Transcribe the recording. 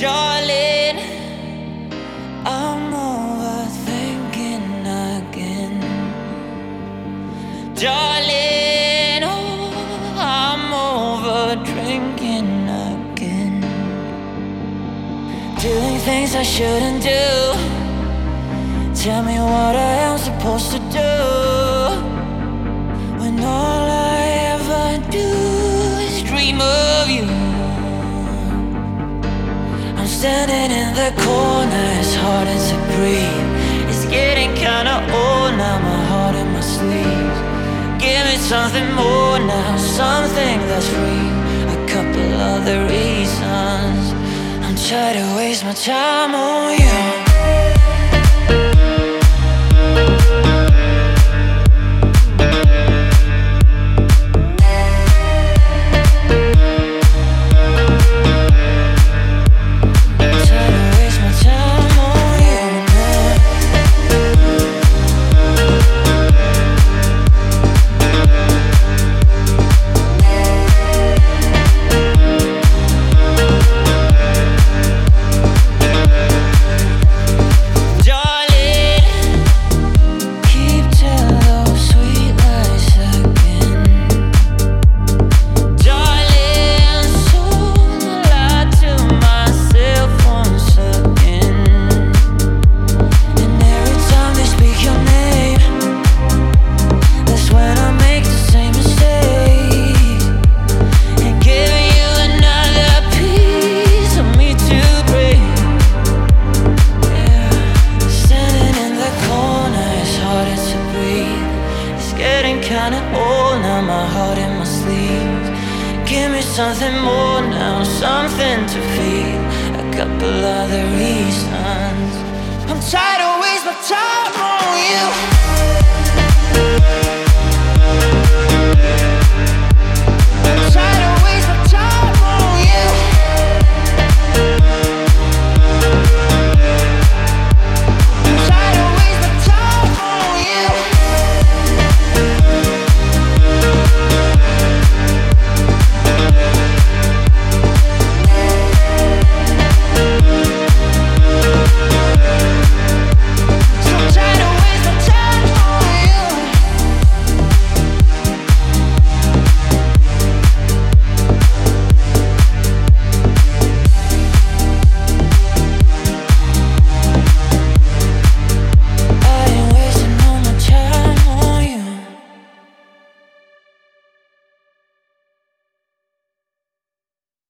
Darling, I'm overthinking again. Darling, oh, I'm over drinking again. Doing things I shouldn't do. Tell me what I am supposed to do when all I ever do is dream of you. I'm standing in the corner, it's harder to breathe. It's getting kinda old now, my heart in my sleeves. Give me something more now, something that's real. A couple other reasons. I'm trying to waste my time on you. Kinda old now, my heart in my sleeves. Give me something more now, something to feel. A couple other reasons. I'm tired of wasting my time on you.